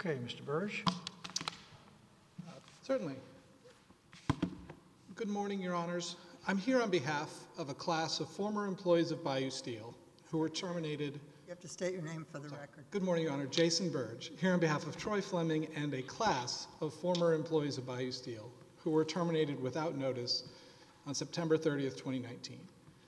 Okay, Mr. Burge. Certainly. Good morning, Your Honors. I'm here on behalf of a class of former employees of Bayou Steel who were terminated. You have to state your name for the record. Good morning, Your Honor. Jason Burge, here on behalf of Troy Fleming and a class of former employees of Bayou Steel who were terminated without notice on September 30th, 2019.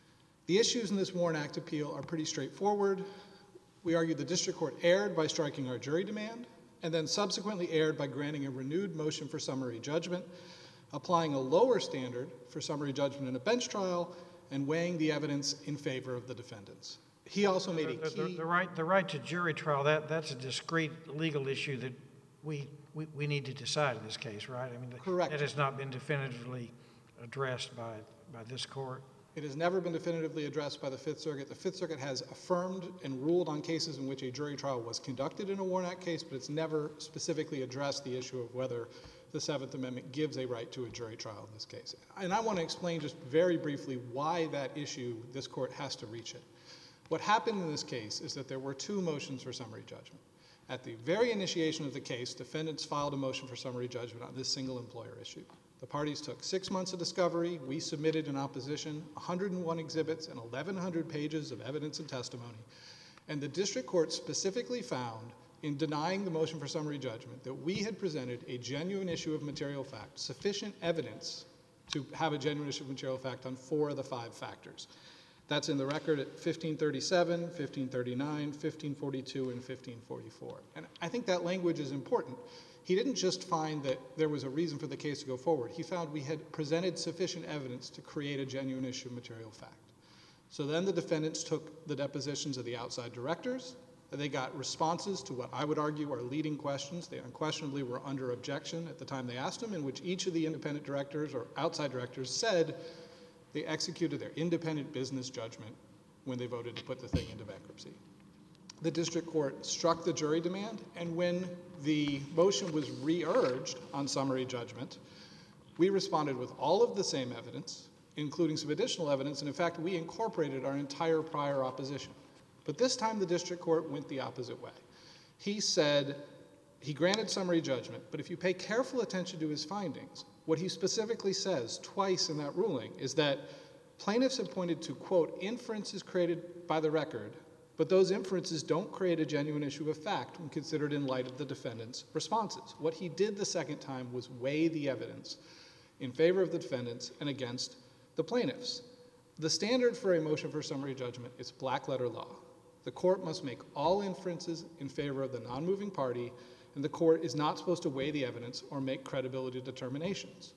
The issues in this Warren Act appeal are pretty straightforward. We argue the district court erred by striking our jury demand, and then subsequently erred by granting a renewed motion for summary judgment, applying a lower standard for summary judgment in a bench trial, and weighing the evidence in favor of the defendants. He also made a key... The right to jury trial, that's a discrete legal issue that we need to decide in this case, right? I mean, Correct. That has not been definitively addressed by this court. It has never been definitively addressed by the Fifth Circuit. The Fifth Circuit has affirmed and ruled on cases in which a jury trial was conducted in a Warren Act case, but it's never specifically addressed the issue of whether the Seventh Amendment gives a right to a jury trial in this case. And I want to explain just very briefly why that issue, this court has to reach it. What happened in this case is that there were two motions for summary judgment. At the very initiation of the case, defendants filed a motion for summary judgment on this single employer issue. The parties took 6 months of discovery. We submitted in opposition 101 exhibits and 1,100 pages of evidence and testimony. And the district court specifically found, in denying the motion for summary judgment, that we had presented a genuine issue of material fact, sufficient evidence to have a genuine issue of material fact on 4 of the 5 factors. That's in the record at 1537, 1539, 1542, and 1544. And I think that language is important. He didn't just find that there was a reason for the case to go forward. He found we had presented sufficient evidence to create a genuine issue of material fact. So then the defendants took the depositions of the outside directors. They got responses to what I would argue are leading questions. They unquestionably were under objection at the time they asked them, in which each of the independent directors or outside directors said they executed their independent business judgment when they voted to put the thing into bankruptcy. The district court struck the jury demand, and when the motion was re-urged on summary judgment, we responded with all of the same evidence, including some additional evidence, and in fact, we incorporated our entire prior opposition. But this time, the district court went the opposite way. He said he granted summary judgment, but if you pay careful attention to his findings, what he specifically says twice in that ruling is that plaintiffs have pointed to, quote, inferences created by the record, but those inferences don't create a genuine issue of fact when considered in light of the defendant's responses. What he did the second time was weigh the evidence in favor of the defendants and against the plaintiffs. The standard for a motion for summary judgment is black letter law. The court must make all inferences in favor of the non-moving party, and the court is not supposed to weigh the evidence or make credibility determinations.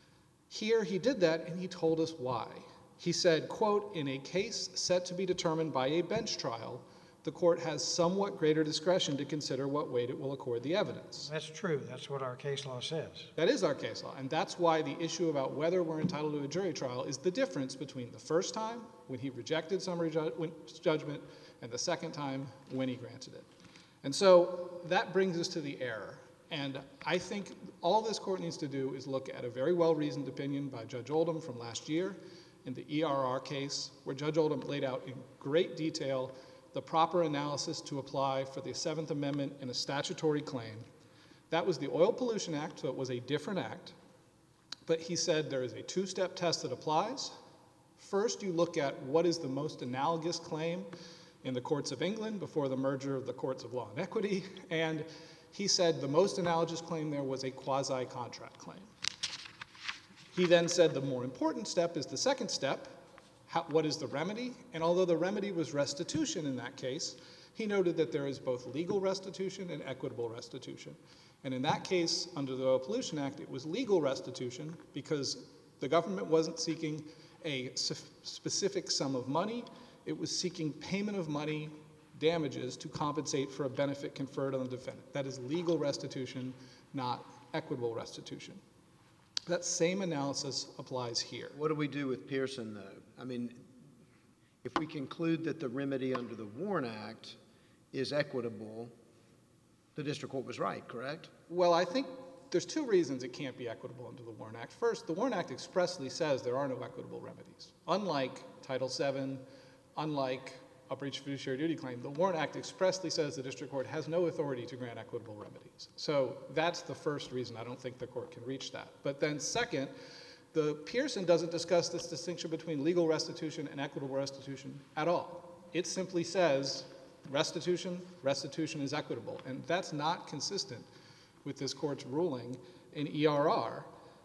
Here he did that, and he told us why. He said, quote, in a case set to be determined by a bench trial, the court has somewhat greater discretion to consider what weight it will accord the evidence. That's true. That's what our case law says. That is our case law, and that's why the issue about whether we're entitled to a jury trial is the difference between the first time, when he rejected summary judgment, and the second time, when he granted it. And so that brings us to the error. And I think all this court needs to do is look at a very well-reasoned opinion by Judge Oldham from last year in the ERR case, where Judge Oldham laid out in great detail the proper analysis to apply for the Seventh Amendment in a statutory claim. That was the Oil Pollution Act, so it was a different act. But he said there is a two-step test that applies. First, you look at what is the most analogous claim in the courts of England before the merger of the courts of law and equity, and he said the most analogous claim there was a quasi-contract claim. He then said the more important step is the second step, what is the remedy? And although the remedy was restitution in that case, he noted that there is both legal restitution and equitable restitution. And in that case, under the Oil Pollution Act, it was legal restitution because the government wasn't seeking a specific sum of money. It was seeking payment of money, damages, to compensate for a benefit conferred on the defendant. That is legal restitution, not equitable restitution. That same analysis applies here. What do we do with Pearson, though? I mean, if we conclude that the remedy under the Warren Act is equitable, the district court was right, correct? Well, I think there's two reasons it can't be equitable under the Warren Act. First, the Warren Act expressly says there are no equitable remedies. Unlike Title VII, unlike a breach of fiduciary duty claim, the Warren Act expressly says the district court has no authority to grant equitable remedies. So that's the first reason I don't think the court can reach that. But then second, the Pearson doesn't discuss this distinction between legal restitution and equitable restitution at all. It simply says restitution is equitable. And that's not consistent with this court's ruling in ERR.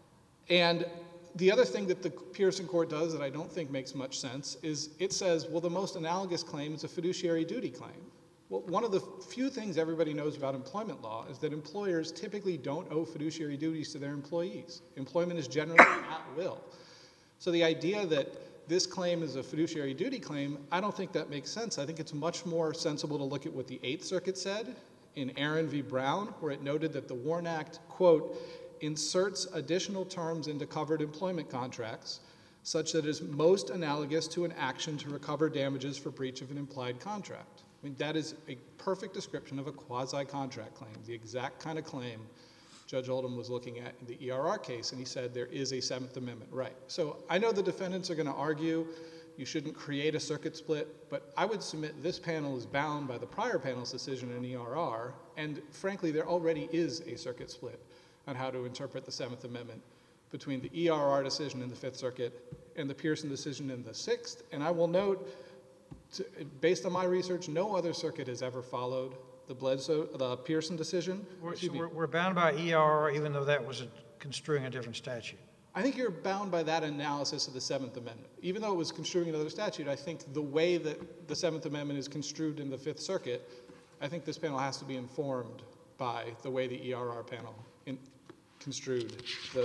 And the other thing that the Pearson court does that I don't think makes much sense is it says, well, the most analogous claim is a fiduciary duty claim. Well, one of the few things everybody knows about employment law is that employers typically don't owe fiduciary duties to their employees. Employment is generally at will. So the idea that this claim is a fiduciary duty claim, I don't think that makes sense. I think it's much more sensible to look at what the Eighth Circuit said in Aaron v. Brown, where it noted that the Warren Act, quote, inserts additional terms into covered employment contracts such that it is most analogous to an action to recover damages for breach of an implied contract. I mean, that is a perfect description of a quasi-contract claim, the exact kind of claim Judge Oldham was looking at in the ERR case, and he said there is a Seventh Amendment right. So I know the defendants are going to argue you shouldn't create a circuit split, but I would submit this panel is bound by the prior panel's decision in ERR, and frankly, there already is a circuit split on how to interpret the Seventh Amendment between the ERR decision in the Fifth Circuit and the Pearson decision in the Sixth. And I will note, based on my research, no other circuit has ever followed the Pearson decision. We're bound by ERR even though that was construing a different statute. I think you're bound by that analysis of the Seventh Amendment. Even though it was construing another statute, I think the way that the Seventh Amendment is construed in the Fifth Circuit, I think this panel has to be informed by the way the ERR panel construed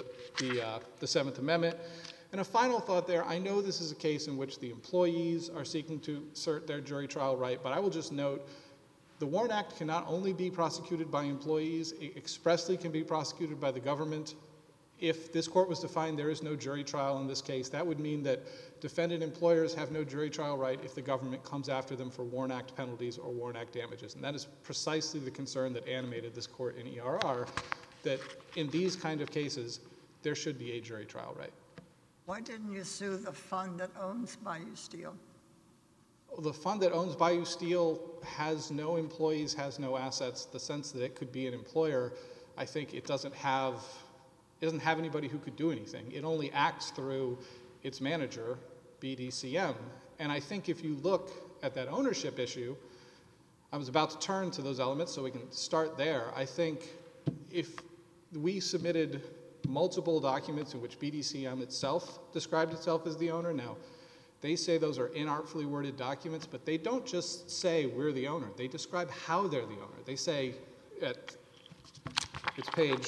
the Seventh Amendment. And a final thought there, I know this is a case in which the employees are seeking to assert their jury trial right, but I will just note the Warren Act can not only be prosecuted by employees, it expressly can be prosecuted by the government. If this court was to find there is no jury trial in this case, that would mean that defendant employers have no jury trial right if the government comes after them for Warren Act penalties or Warren Act damages. And that is precisely the concern that animated this court in ERR, that in these kind of cases, there should be a jury trial right. Why didn't you sue the fund that owns Bayou Steel? The fund that owns Bayou Steel has no employees, has no assets. The sense that it could be an employer, I think it doesn't have anybody who could do anything. It only acts through its manager, BDCM. And I think if you look at that ownership issue, I was about to turn to those elements so we can start there. I think if we submitted multiple documents in which BDCM itself described itself as the owner, now they say those are inartfully worded documents, but they don't just say we're the owner. They describe how they're the owner. They say it's page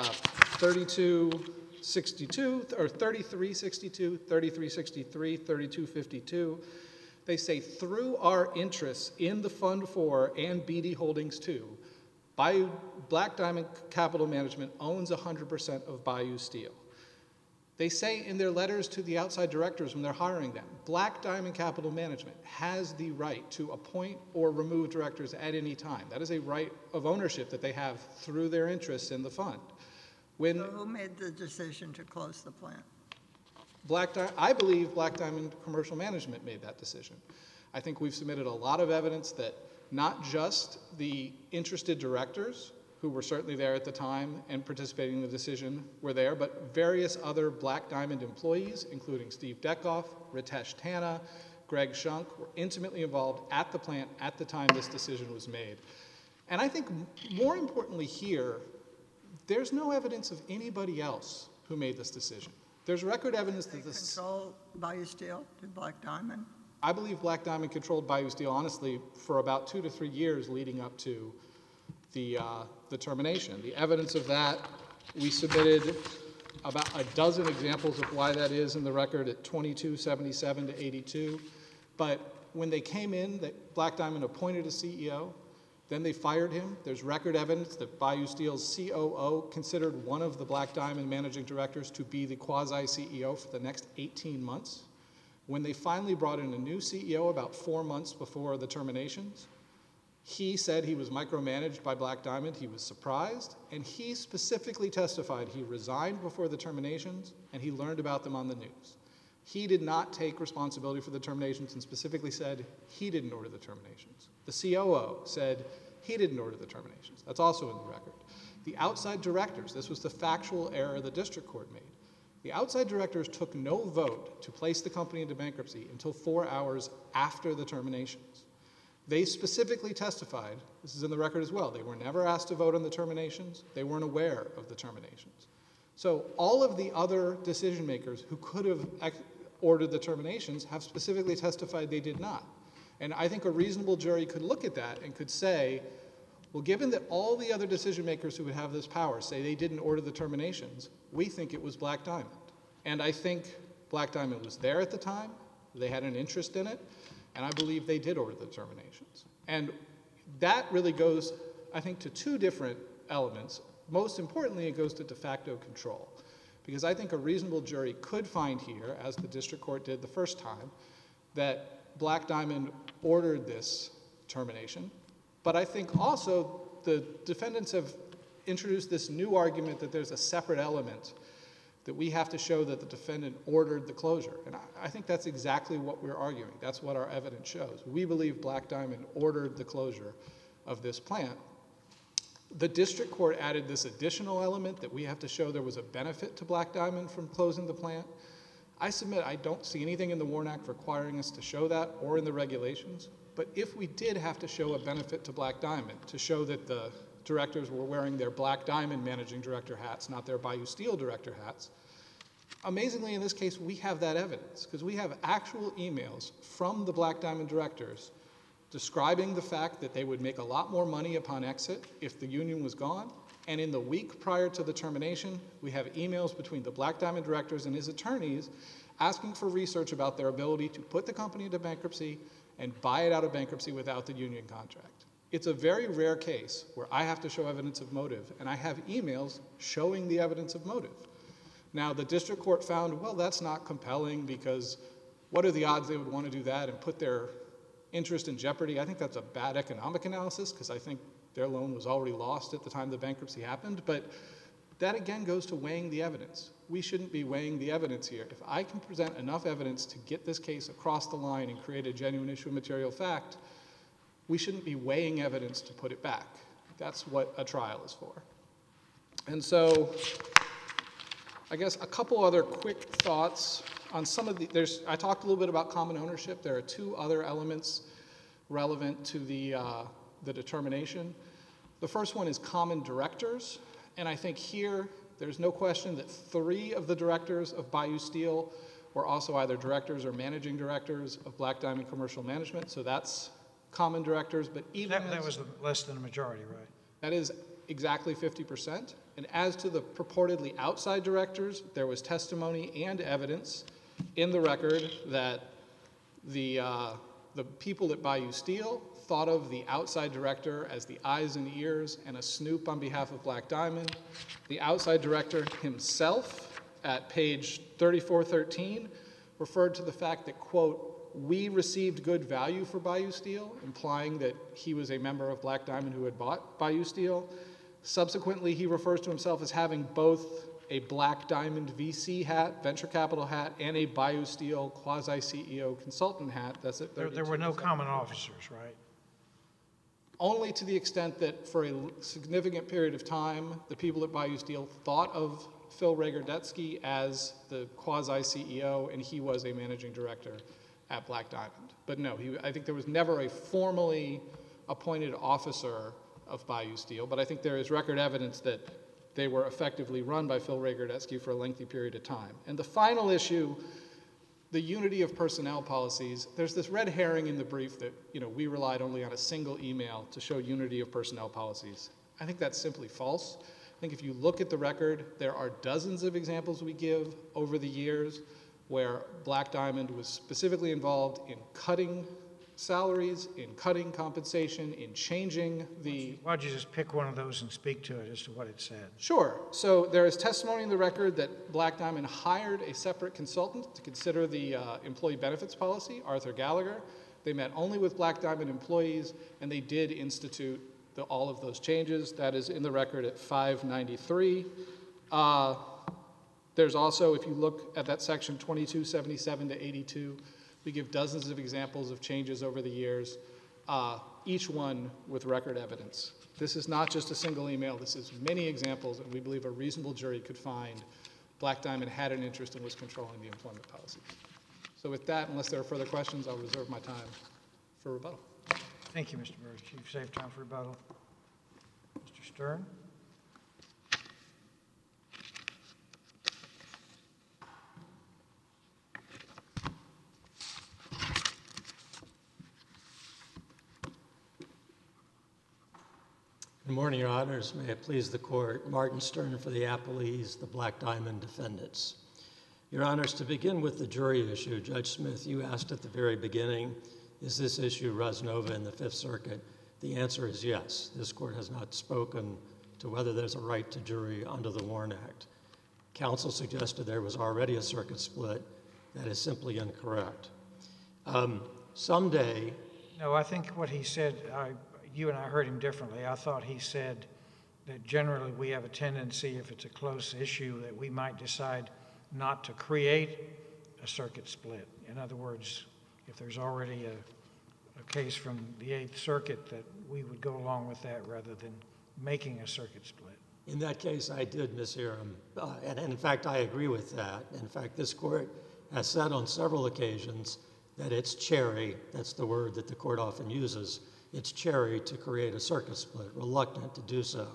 3262 or 3362, 3363, 3252. They say through our interests in the Fund 4 and BD Holdings 2, Bayou Black Diamond Capital Management owns 100% of Bayou Steel. They say in their letters to the outside directors when they're hiring them, Black Diamond Capital Management has the right to appoint or remove directors at any time. That is a right of ownership that they have through their interests in the fund. So who made the decision to close the plant? I believe Black Diamond Commercial Management made that decision. I think we've submitted a lot of evidence that not just the interested directors, who were certainly there at the time and participating in the decision, were there, but various other Black Diamond employees, including Steve Deckoff, Ritesh Tanna, Greg Shunk, were intimately involved at the plant at the time this decision was made. And I think more importantly here, there's no evidence of anybody else who made this decision. There's record evidence that this... Control Bayou Steel to Black Diamond? I believe Black Diamond controlled Bayou Steel, honestly, for about 2 to 3 years leading up to the termination. The evidence of that, we submitted about a dozen examples of why that is in the record at 2277 to 82. But when they came in, that Black Diamond appointed a CEO, then they fired him. There's record evidence that Bayou Steel's COO considered one of the Black Diamond managing directors to be the quasi-CEO for the next 18 months. When they finally brought in a new CEO about 4 months before the terminations, he said he was micromanaged by Black Diamond. He was surprised, and he specifically testified he resigned before the terminations, and he learned about them on the news. He did not take responsibility for the terminations and specifically said he didn't order the terminations. The COO said he didn't order the terminations. That's also in the record. The outside directors, this was the factual error the district court made. The outside directors took no vote to place the company into bankruptcy until 4 hours after the terminations. They specifically testified, this is in the record as well, they were never asked to vote on the terminations. They weren't aware of the terminations. So all of the other decision makers who could have ordered the terminations have specifically testified they did not. And I think a reasonable jury could look at that and could say, well, given that all the other decision makers who would have this power say they didn't order the terminations, we think it was Black Diamond. And I think Black Diamond was there at the time, they had an interest in it, and I believe they did order the terminations. And that really goes, I think, to two different elements. Most importantly, it goes to de facto control. Because I think a reasonable jury could find here, as the district court did the first time, that Black Diamond ordered this termination. But I think also the defendants have introduced this new argument that there's a separate element that we have to show that the defendant ordered the closure. And I think that's exactly what we're arguing. That's what our evidence shows. We believe Black Diamond ordered the closure of this plant. The district court added this additional element that we have to show there was a benefit to Black Diamond from closing the plant. I submit I don't see anything in the WARN Act requiring us to show that or in the regulations. But if we did have to show a benefit to Black Diamond, to show that the directors were wearing their Black Diamond managing director hats, not their Bayou Steel director hats, amazingly in this case we have that evidence because we have actual emails from the Black Diamond directors describing the fact that they would make a lot more money upon exit if the union was gone. And in the week prior to the termination, we have emails between the Black Diamond directors and his attorneys asking for research about their ability to put the company into bankruptcy and buy it out of bankruptcy without the union contract. It's a very rare case where I have to show evidence of motive, and I have emails showing the evidence of motive. Now, the district court found, well, that's not compelling because what are the odds they would want to do that and put their interest in jeopardy? I think that's a bad economic analysis because I think their loan was already lost at the time the bankruptcy happened. But that again goes to weighing the evidence. We shouldn't be weighing the evidence here. If I can present enough evidence to get this case across the line and create a genuine issue of material fact, we shouldn't be weighing evidence to put it back. That's what a trial is for. And so I guess a couple other quick thoughts on some of the, I talked a little bit about common ownership. There are two other elements relevant to the determination. The first one is common directors. And I think here, there's no question that 3 of the directors of Bayou Steel were also either directors or managing directors of Black Diamond Commercial Management. So that's common directors. But even that was less than a majority, right? That is exactly 50%. And as to the purportedly outside directors, there was testimony and evidence in the record that the people at Bayou Steel thought of the outside director as the eyes and ears and a snoop on behalf of Black Diamond. The outside director himself at page 3413 referred to the fact that, quote, we received good value for Bayou Steel, implying that he was a member of Black Diamond who had bought Bayou Steel. Subsequently, he refers to himself as having both a Black Diamond VC hat, venture capital hat, and a Bayou Steel quasi-CEO consultant hat. That's it. There were no common officers, right? Only to the extent that for a significant period of time, the people at Bayou Steel thought of Phil Rager-Detsky as the quasi-CEO, and he was a managing director at Black Diamond. But no, I think there was never a formally appointed officer of Bayou Steel, but I think there is record evidence that they were effectively run by Phil Rager-Detsky for a lengthy period of time. And the final issue, the unity of personnel policies, there's this red herring in the brief that, we relied only on a single email to show unity of personnel policies. I think that's simply false. I think if you look at the record, there are dozens of examples we give over the years where Black Diamond was specifically involved in cutting salaries, in cutting compensation, in changing the... Why don't you just pick one of those and speak to it as to what it said? Sure. So there is testimony in the record that Black Diamond hired a separate consultant to consider the employee benefits policy, Arthur Gallagher. They met only with Black Diamond employees, and they did institute all of those changes. That is in the record at 593. There's also, if you look at that section 2277 to 82, we give dozens of examples of changes over the years, each one with record evidence. This is not just a single email. This is many examples, and we believe a reasonable jury could find Black Diamond had an interest and was controlling the employment policies. So with that, unless there are further questions, I'll reserve my time for rebuttal. Thank you, Mr. Burris. You've saved time for rebuttal. Mr. Stern? Good morning, Your Honors. May it please the Court. Martin Stern for the Appellees, the Black Diamond defendants. Your Honors, to begin with the jury issue, Judge Smith, you asked at the very beginning, is this issue res nova in the Fifth Circuit? The answer is yes. This Court has not spoken to whether there's a right to jury under the Warren Act. Counsel suggested there was already a circuit split. That is simply incorrect. Someday... No, I think what he said, you and I heard him differently. I thought he said that generally we have a tendency, if it's a close issue, that we might decide not to create a circuit split. In other words, if there's already a case from the Eighth Circuit, that we would go along with that rather than making a circuit split. In that case, I did mishear him. And in fact, I agree with that. In fact, this Court has said on several occasions that it's cherry, that's the word that the Court often uses, it's cherry to create a circuit split, reluctant to do so.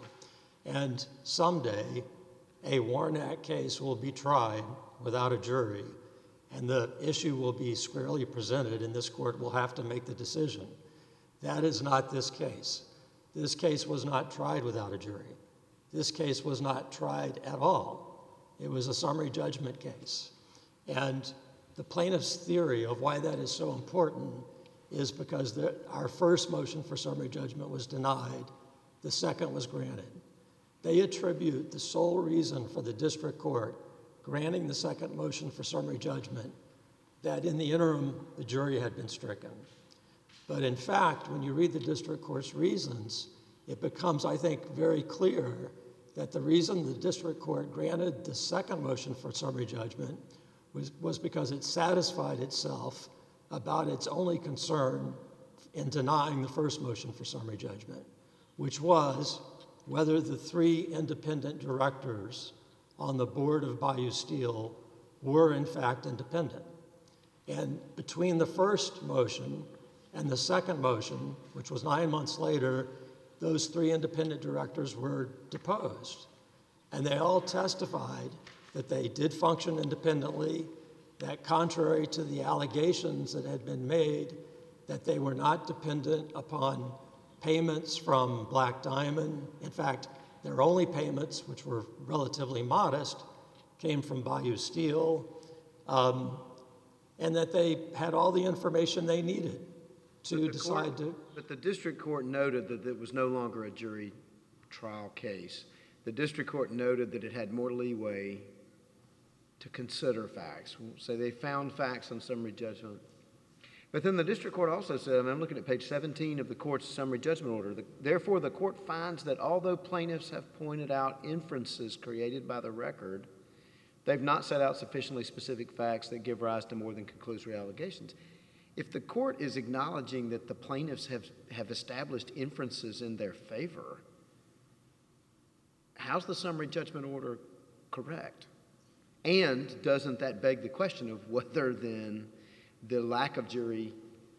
And someday, a Warren Act case will be tried without a jury, and the issue will be squarely presented, and this Court will have to make the decision. That is not this case. This case was not tried without a jury. This case was not tried at all. It was a summary judgment case. And the plaintiff's theory of why that is so important is because our first motion for summary judgment was denied, the second was granted. They attribute the sole reason for the district court granting the second motion for summary judgment that in the interim the jury had been stricken. But in fact, when you read the district court's reasons, it becomes, I think, very clear that the reason the district court granted the second motion for summary judgment was because it satisfied itself about its only concern in denying the first motion for summary judgment, which was whether the three independent directors on the board of Bayou Steel were in fact independent. And between the first motion and the second motion, which was 9 months later, those three independent directors were deposed. And they all testified that they did function independently, that contrary to the allegations that had been made, that they were not dependent upon payments from Black Diamond. In fact, their only payments, which were relatively modest, came from Bayou Steel, and that they had all the information they needed to decide to... But the district court noted that it was no longer a jury trial case. The district court noted that it had more leeway to consider facts. So they found facts on summary judgment. But then the district court also said, and I'm looking at page 17 of the court's summary judgment order, therefore the court finds that although plaintiffs have pointed out inferences created by the record, they've not set out sufficiently specific facts that give rise to more than conclusory allegations. If the court is acknowledging that the plaintiffs have established inferences in their favor, how's the summary judgment order correct? And doesn't that beg the question of whether then the lack of jury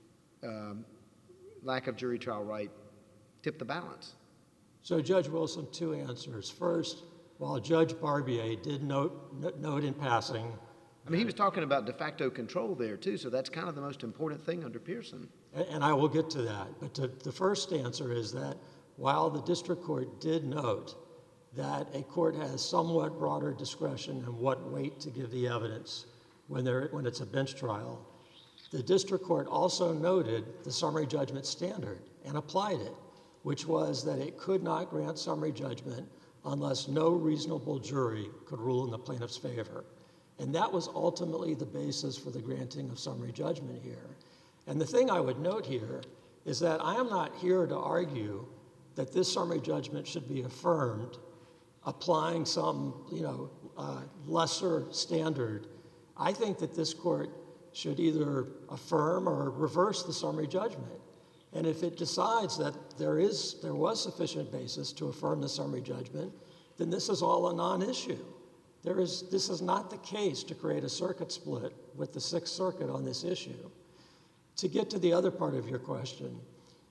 trial right tipped the balance? So Judge Wilson, two answers. First, while Judge Barbier did note in passing... I mean, he was talking about de facto control there, too, so that's kind of the most important thing under Pearson. And I will get to that. But the first answer is that while the district court did note that a court has somewhat broader discretion in what weight to give the evidence when it's a bench trial, the district court also noted the summary judgment standard and applied it, which was that it could not grant summary judgment unless no reasonable jury could rule in the plaintiff's favor. And that was ultimately the basis for the granting of summary judgment here. And the thing I would note here is that I am not here to argue that this summary judgment should be affirmed applying some, lesser standard, I think that this court should either affirm or reverse the summary judgment. And if it decides that there was sufficient basis to affirm the summary judgment, then this is all a non-issue. This is not the case to create a circuit split with the Sixth Circuit on this issue. To get to the other part of your question,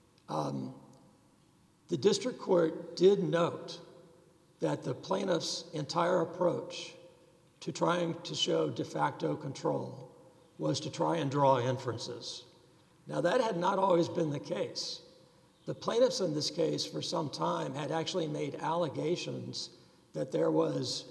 the district court did note that the plaintiff's entire approach to trying to show de facto control was to try and draw inferences. Now, that had not always been the case. The plaintiffs in this case for some time had actually made allegations that there was,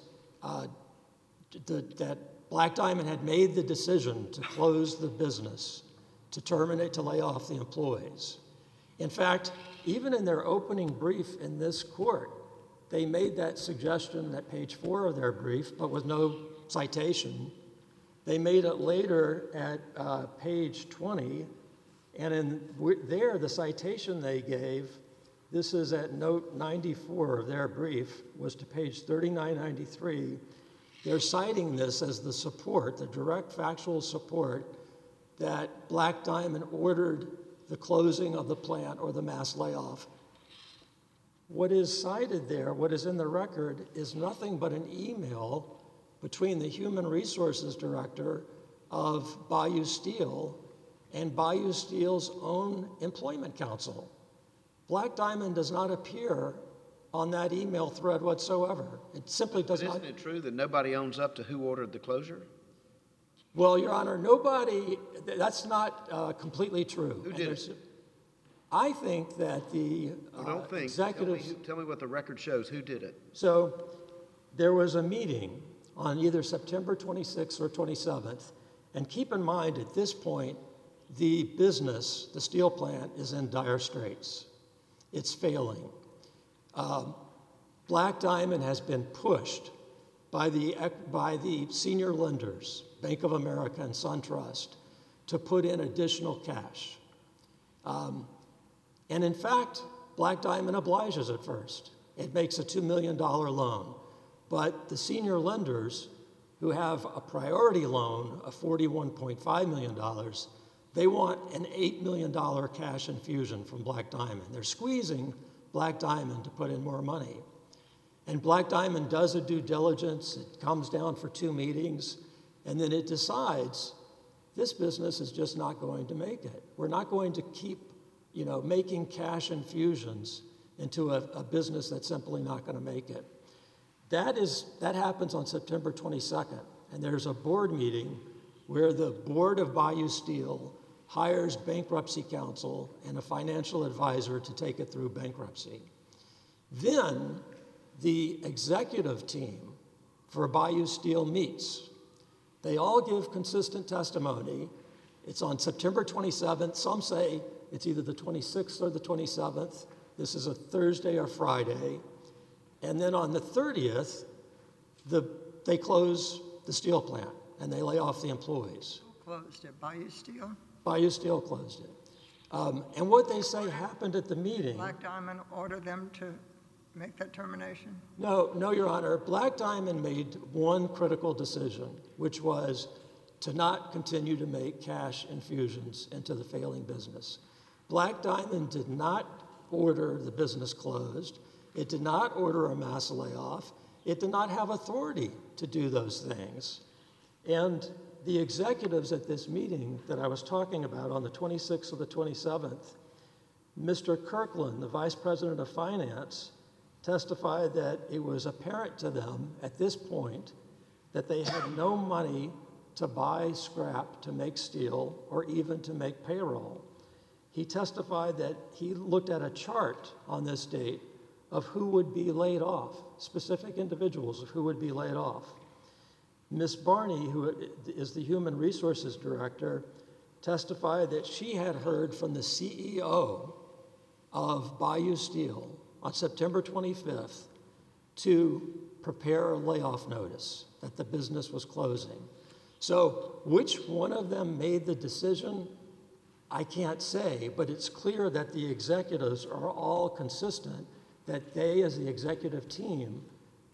that Black Diamond had made the decision to close the business, to terminate, to lay off the employees. In fact, even in their opening brief in this court, they made that suggestion at page 4 of their brief, but with no citation. They made it later at page 20, and there, the citation they gave, this is at note 94 of their brief, was to page 3993. They're citing this as the support, the direct factual support, that Black Diamond ordered the closing of the plant or the mass layoff. What is cited there, what is in the record, is nothing but an email between the human resources director of Bayou Steel and Bayou Steel's own employment counsel. Black Diamond does not appear on that email thread whatsoever. It simply does not. Isn't it true that nobody owns up to who ordered the closure? Well, Your Honor, that's not completely true. Who did it? I think that the executives... Tell me what the record shows. Who did it? So there was a meeting on either September 26th or 27th, and keep in mind at this point, the business, the steel plant, is in dire straits. It's failing. Black Diamond has been pushed by the senior lenders, Bank of America and SunTrust, to put in additional cash. And in fact, Black Diamond obliges at first. It makes a $2 million loan. But the senior lenders, who have a priority loan of $41.5 million, they want an $8 million cash infusion from Black Diamond. They're squeezing Black Diamond to put in more money. And Black Diamond does a due diligence. It comes down for 2 meetings, and then it decides this business is just not going to make it. We're not going to keep, making cash infusions into a business that's simply not going to make it. That happens on September 22nd, and there's a board meeting where the board of Bayou Steel hires bankruptcy counsel and a financial advisor to take it through bankruptcy. Then the executive team for Bayou Steel meets. They all give consistent testimony. It's on September 27th. Some say it's either the 26th or the 27th. This is a Thursday or Friday. And then on the 30th, they close the steel plant and they lay off the employees. Who closed it? Bayou Steel? Bayou Steel closed it. And what they say happened at the meeting... Black Diamond ordered them to make that termination? No, Your Honor. Black Diamond made one critical decision, which was to not continue to make cash infusions into the failing business. Black Diamond did not order the business closed. It did not order a mass layoff. It did not have authority to do those things. And the executives at this meeting that I was talking about on the 26th or the 27th, Mr. Kirkland, the Vice President of Finance, testified that it was apparent to them at this point that they had no money to buy scrap to make steel or even to make payroll. He testified that he looked at a chart on this date of who would be laid off, specific individuals of who would be laid off. Ms. Barney, who is the Human Resources Director, testified that she had heard from the CEO of Bayou Steel on September 25th to prepare a layoff notice that the business was closing. So which one of them made the decision? I can't say, but it's clear that the executives are all consistent that they, as the executive team,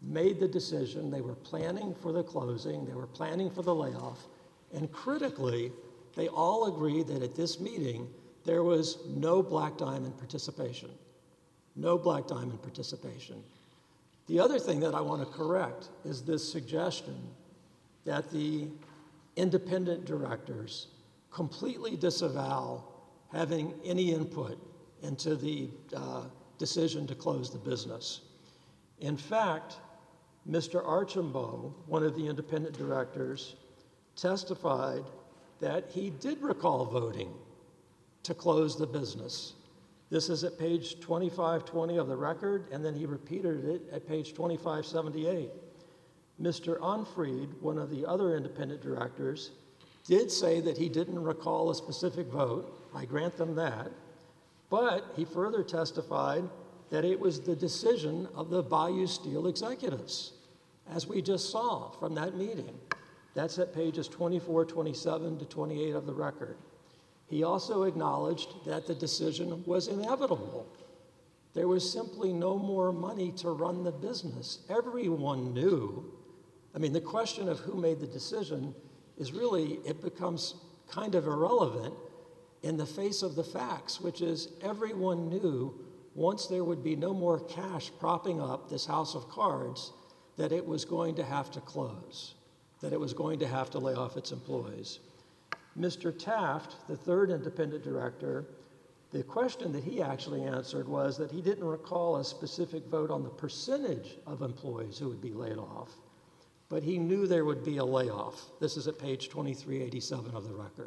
made the decision. They were planning for the closing. They were planning for the layoff. And critically, they all agreed that at this meeting, there was no Black Diamond participation. No Black Diamond participation. The other thing that I want to correct is this suggestion that the independent directors completely disavow having any input into the decision to close the business. In fact, Mr. Archambault, one of the independent directors, testified that he did recall voting to close the business. This is at page 2520 of the record, and then he repeated it at page 2578. Mr. Unfried, one of the other independent directors, did say that he didn't recall a specific vote. I grant them that. But he further testified that it was the decision of the Bayou Steel executives, as we just saw from that meeting. That's at pages 24, 27 to 28 of the record. He also acknowledged that the decision was inevitable. There was simply no more money to run the business. Everyone knew. I mean, the question of who made the decision is really, it becomes kind of irrelevant in the face of the facts, which is everyone knew once there would be no more cash propping up this house of cards, that it was going to have to close, that it was going to have to lay off its employees. Mr. Taft, the third independent director, the question that he actually answered was that he didn't recall a specific vote on the percentage of employees who would be laid off, but he knew there would be a layoff. This is at page 2387 of the record.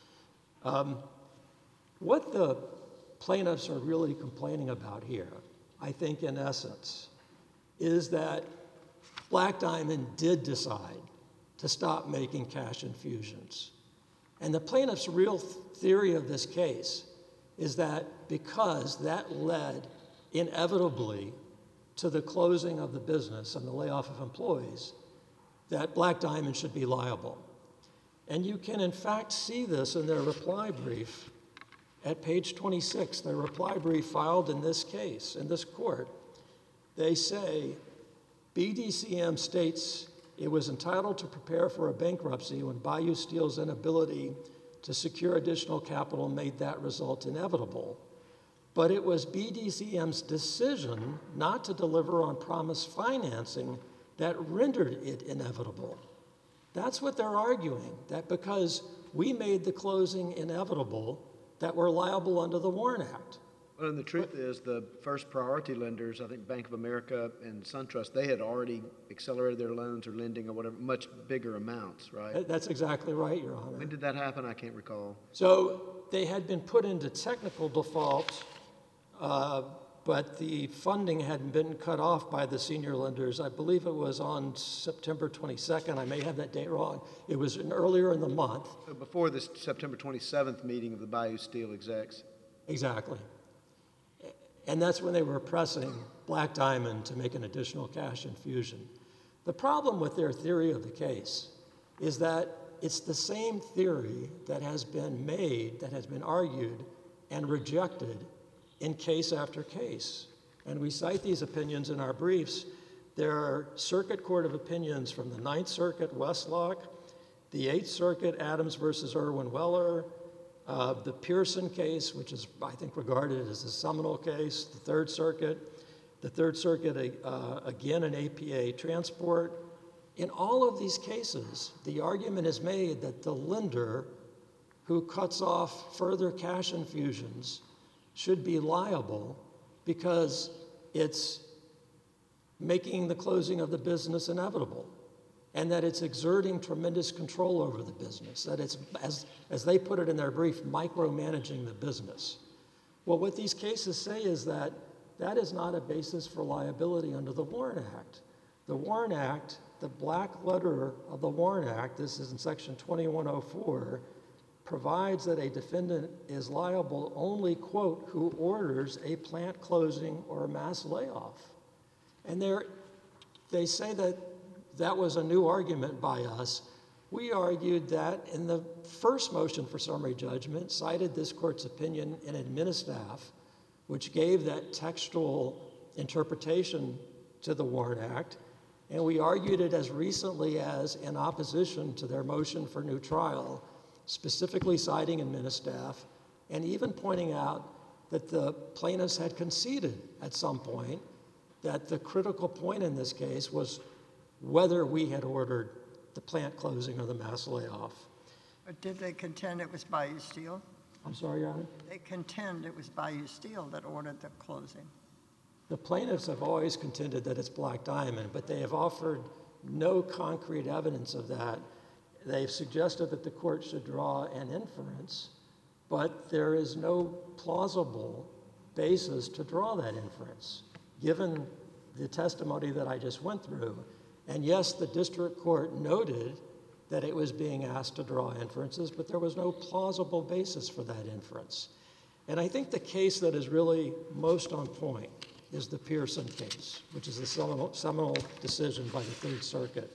What the plaintiffs are really complaining about here, I think in essence, is that Black Diamond did decide to stop making cash infusions. And the plaintiff's real theory of this case is that because that led inevitably to the closing of the business and the layoff of employees, that Black Diamond should be liable. And you can in fact see this in their reply brief at page 26, their reply brief filed in this case, in this court. They say, BDCM states it was entitled to prepare for a bankruptcy when Bayou Steel's inability to secure additional capital made that result inevitable. But it was BDCM's decision not to deliver on promised financing that rendered it inevitable. That's what they're arguing, that because we made the closing inevitable, that we're liable under the WARN Act. Well, and the truth is the first priority lenders, I think Bank of America and SunTrust, they had already accelerated their loans or lending or whatever, much bigger amounts, right? That's exactly right, Your Honor. When did that happen? I can't recall. So they had been put into technical default, but the funding hadn't been cut off by the senior lenders. I believe it was on September 22nd. I may have that date wrong. It was earlier in the month. So before this September 27th meeting of the Bayou Steel execs. Exactly. And that's when they were pressing Black Diamond to make an additional cash infusion. The problem with their theory of the case is that it's the same theory that has been made, that has been argued and rejected in case after case. And we cite these opinions in our briefs. There are Circuit Court of Opinions from the Ninth Circuit, Westlock, the Eighth Circuit, Adams versus Irwin Weller, the Pearson case, which is, I think, regarded as a seminal case, the Third Circuit, again, an APA transport. In all of these cases, the argument is made that the lender who cuts off further cash infusions should be liable because it's making the closing of the business inevitable, and that it's exerting tremendous control over the business, that it's, as they put it in their brief, micromanaging the business. Well, what these cases say is that that is not a basis for liability under the WARN Act. The WARN Act, the black letter of the WARN Act, this is in section 2104, provides that a defendant is liable only, quote, who orders a plant closing or a mass layoff. And they say that that was a new argument by us. We argued that in the first motion for summary judgment, cited this court's opinion in Administaff, which gave that textual interpretation to the WARN Act, And we argued it as recently as in opposition to their motion for new trial, specifically citing Administaff, and even pointing out that the plaintiffs had conceded at some point that the critical point in this case was whether we had ordered the plant closing or the mass layoff. But did they contend it was Bayou Steel? I'm sorry, Your Honor? They contend it was Bayou Steel that ordered the closing. The plaintiffs have always contended that it's Black Diamond, but they have offered no concrete evidence of that. They've suggested that the court should draw an inference, but there is no plausible basis to draw that inference, given the testimony that I just went through. And yes, the district court noted that it was being asked to draw inferences, but there was no plausible basis for that inference. And I think the case that is really most on point is the Pearson case, which is a seminal decision by the Third Circuit.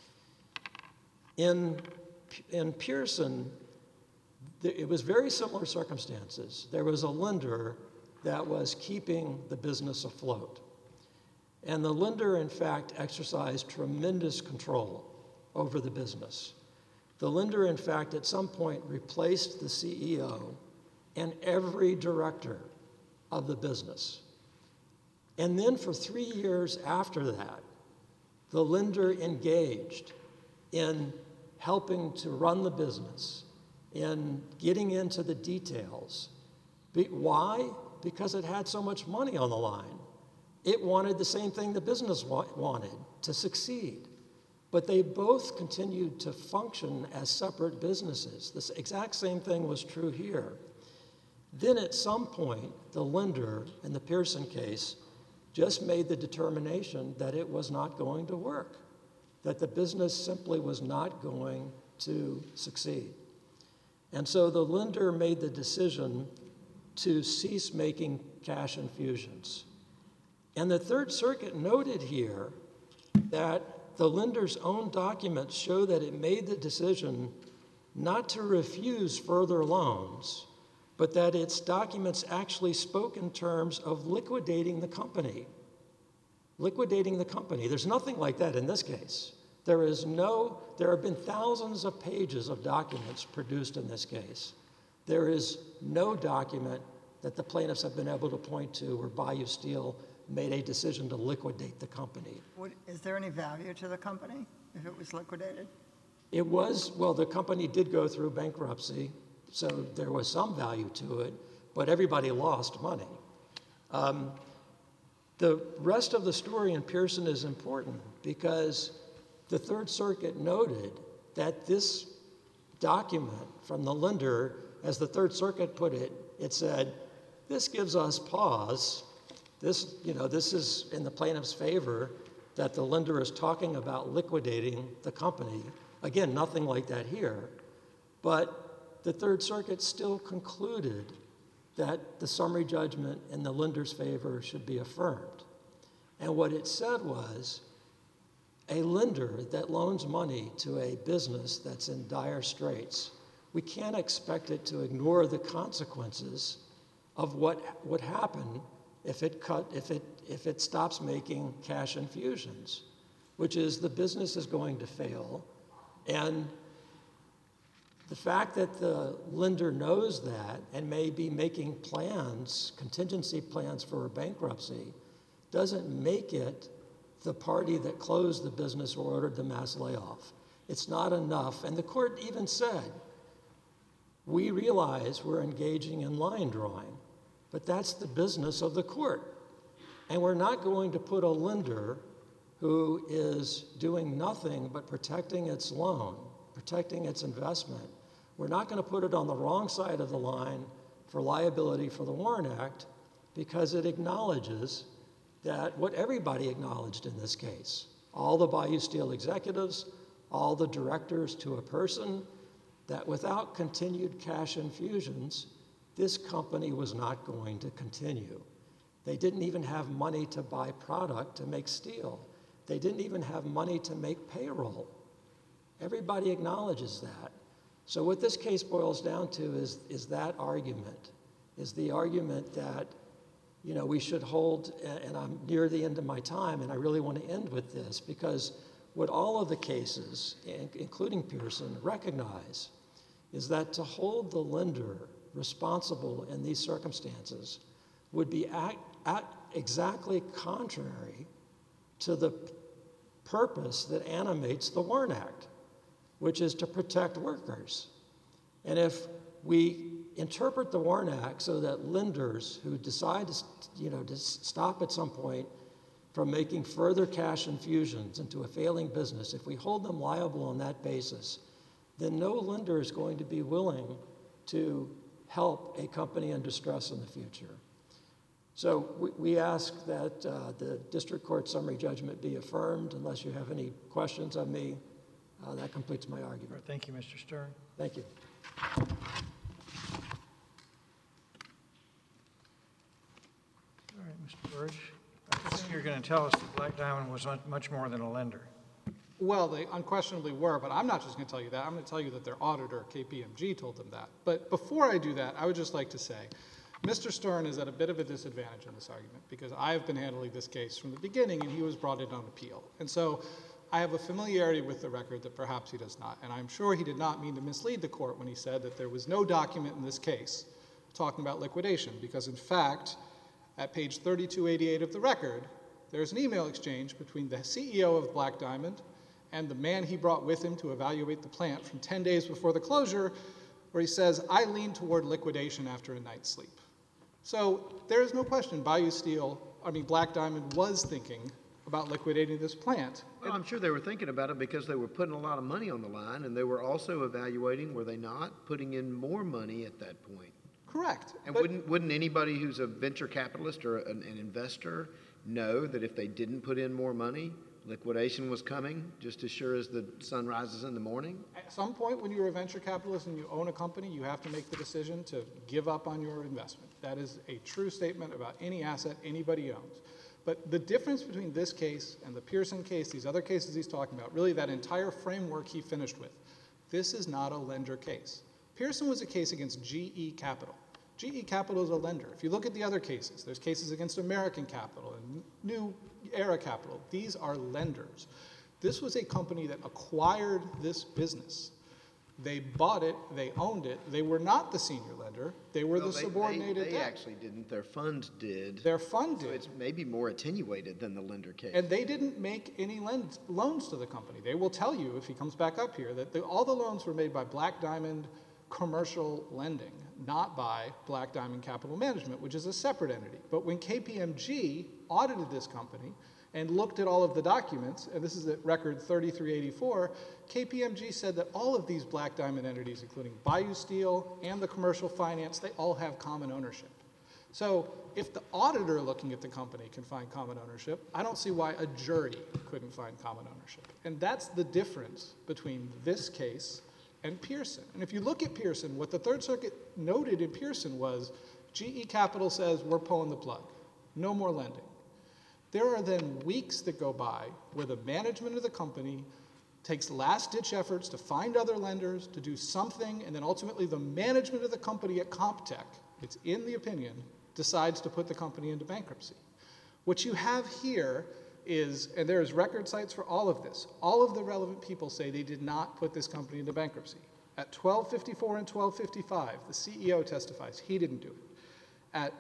In Pearson, it was very similar circumstances. There was a lender that was keeping the business afloat. And the lender, in fact, exercised tremendous control over the business. The lender, in fact, at some point replaced the CEO and every director of the business. And then for 3 years after that, the lender engaged in helping to run the business, in getting into the details. Why? Because it had so much money on the line. It wanted the same thing the business wanted, to succeed. But they both continued to function as separate businesses. This exact same thing was true here. Then at some point, the lender in the Pearson case just made the determination that it was not going to work, that the business simply was not going to succeed. And so the lender made the decision to cease making cash infusions. And the Third Circuit noted here that the lender's own documents show that it made the decision not to refuse further loans, but that its documents actually spoke in terms of liquidating the company. Liquidating the company. There's nothing like that in this case. There have been thousands of pages of documents produced in this case. There is no document that the plaintiffs have been able to point to where Bayou Steel made a decision to liquidate the company. Is there any value to the company if it was liquidated? It was, well, the company did go through bankruptcy, so there was some value to it, but everybody lost money. The rest of the story in Pearson is important because the Third Circuit noted that this document from the lender, as the Third Circuit put it, it said, this gives us pause. This is in the plaintiff's favor that the lender is talking about liquidating the company. Again, nothing like that here. But the Third Circuit still concluded that the summary judgment in the lender's favor should be affirmed. And what it said was, a lender that loans money to a business that's in dire straits, we can't expect it to ignore the consequences of what would happen if it stops making cash infusions, which is the business is going to fail. And the fact that the lender knows that and may be making plans, contingency plans for a bankruptcy, doesn't make it the party that closed the business or ordered the mass layoff. It's not enough. And the court even said, we realize we're engaging in line drawing, but that's the business of the court. And we're not going to put a lender who is doing nothing but protecting its loan, protecting its investment. We're not going to put it on the wrong side of the line for liability for the Warren Act because it acknowledges that what everybody acknowledged in this case, all the Bayou Steel executives, all the directors to a person, that without continued cash infusions, this company was not going to continue. They didn't even have money to buy product to make steel. They didn't even have money to make payroll. Everybody acknowledges that. So what this case boils down to is that argument, is the argument that you know, we should hold, and I'm near the end of my time, and I really want to end with this, because what all of the cases, including Pearson, recognize is that to hold the lender responsible in these circumstances would be exactly contrary to the purpose that animates the WARN Act, which is to protect workers. And if we interpret the WARN Act so that lenders who decide to stop at some point from making further cash infusions into a failing business, if we hold them liable on that basis, then no lender is going to be willing to help a company in distress in the future. So we ask that the district court summary judgment be affirmed. Unless you have any questions of me, that completes my argument. Thank you, Mr. Stern. Thank you. All right, Mr. Burge, I think you're going to tell us that Black Diamond was much more than a lender. Well, they unquestionably were, but I'm not just going to tell you that. I'm going to tell you that their auditor, KPMG, told them that. But before I do that, I would just like to say, Mr. Stern is at a bit of a disadvantage in this argument because I have been handling this case from the beginning and he was brought in on appeal. And so I have a familiarity with the record that perhaps he does not. And I'm sure he did not mean to mislead the court when he said that there was no document in this case talking about liquidation, because in fact, at page 3288 of the record, there's an email exchange between the CEO of Black Diamond and the man he brought with him to evaluate the plant from 10 days before the closure, where he says, "I lean toward liquidation after a night's sleep." So there is no question Black Diamond was thinking about liquidating this plant. Well, I'm sure they were thinking about it because they were putting a lot of money on the line, and they were also evaluating, were they not, putting in more money at that point? Correct. And wouldn't anybody who's a venture capitalist or an investor know that if they didn't put in more money, liquidation was coming just as sure as the sun rises in the morning? At some point when you're a venture capitalist and you own a company, you have to make the decision to give up on your investment. That is a true statement about any asset anybody owns. But the difference between this case and the Pearson case, these other cases he's talking about, really that entire framework he finished with, this is not a lender case. Pearson was a case against GE Capital. GE Capital is a lender. If you look at the other cases, there's cases against American Capital and New Era Capital. These are lenders. This was a company that acquired this business. They bought it, they owned it. They were not the senior lender. They were the subordinated They debt. actually didn't. Their fund did. Their fund So did. it's maybe more attenuated than the lender case. And they didn't make any loans to the company. They will tell you, if he comes back up here, that all the loans were made by Black Diamond Commercial Lending, not by Black Diamond Capital Management, which is a separate entity. But when KPMG audited this company and looked at all of the documents, and this is at record 3384, KPMG said that all of these Black Diamond entities, including Bayou Steel and the commercial finance, they all have common ownership. So if the auditor looking at the company can find common ownership, I don't see why a jury couldn't find common ownership. And that's the difference between this case and Pearson. And if you look at Pearson, what the Third Circuit noted in Pearson was GE Capital says we're pulling the plug, no more lending. There are then weeks that go by where the management of the company takes last-ditch efforts to find other lenders, to do something, and then ultimately the management of the company at Comptech, it's in the opinion, decides to put the company into bankruptcy. What you have here is, and there's record sites for all of this, all of the relevant people say they did not put this company into bankruptcy. At 1254 and 1255, the CEO testifies he didn't do it. At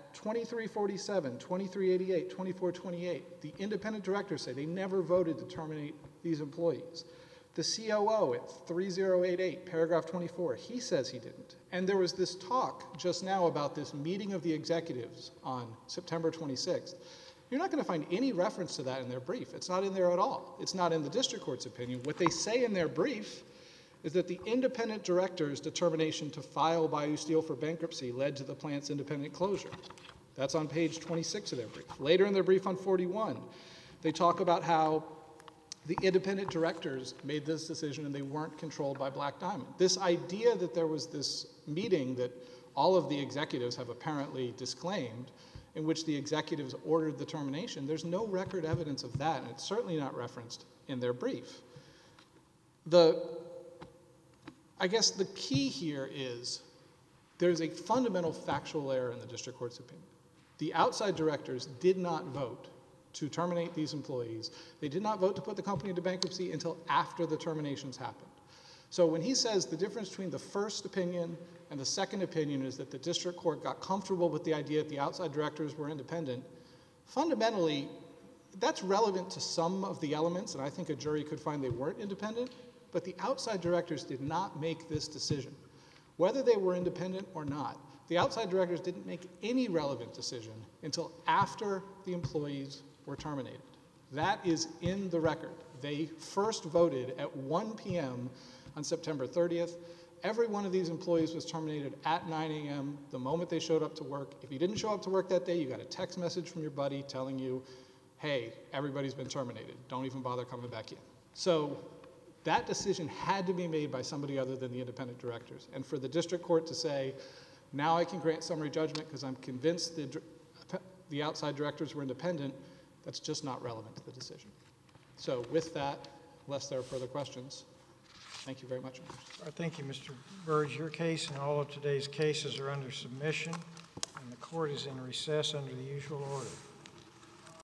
2347, 2388, 2428, the independent directors say they never voted to terminate these employees. The COO at 3088, paragraph 24, he says he didn't. And there was this talk just now about this meeting of the executives on September 26th. You're not going to find any reference to that in their brief. It's not in there at all. It's not in the district court's opinion. What they say in their brief is that the independent director's determination to file Bayou Steel for bankruptcy led to the plant's independent closure. That's on page 26 of their brief. Later in their brief on 41, they talk about how the independent directors made this decision and they weren't controlled by Black Diamond. This idea that there was this meeting that all of the executives have apparently disclaimed, in which the executives ordered the termination, there's no record evidence of that, and it's certainly not referenced in their brief. I guess the key here is there's a fundamental factual error in the district court's opinion. The outside directors did not vote to terminate these employees. They did not vote to put the company into bankruptcy until after the terminations happened. So when he says the difference between the first opinion and the second opinion is that the district court got comfortable with the idea that the outside directors were independent, fundamentally, that's relevant to some of the elements, and I think a jury could find they weren't independent, but the outside directors did not make this decision. Whether they were independent or not, the outside directors didn't make any relevant decision until after the employees were terminated. That is in the record. They first voted at 1 p.m. on September 30th. Every one of these employees was terminated at 9 a.m. the moment they showed up to work. If you didn't show up to work that day, you got a text message from your buddy telling you, hey, everybody's been terminated. Don't even bother coming back in. So that decision had to be made by somebody other than the independent directors. And for the district court to say, now I can grant summary judgment because I'm convinced the outside directors were independent, that's just not relevant to the decision. So with that, unless there are further questions, thank you very much. All right, thank you, Mr. Burge. Your case and all of today's cases are under submission, and the court is in recess under the usual order.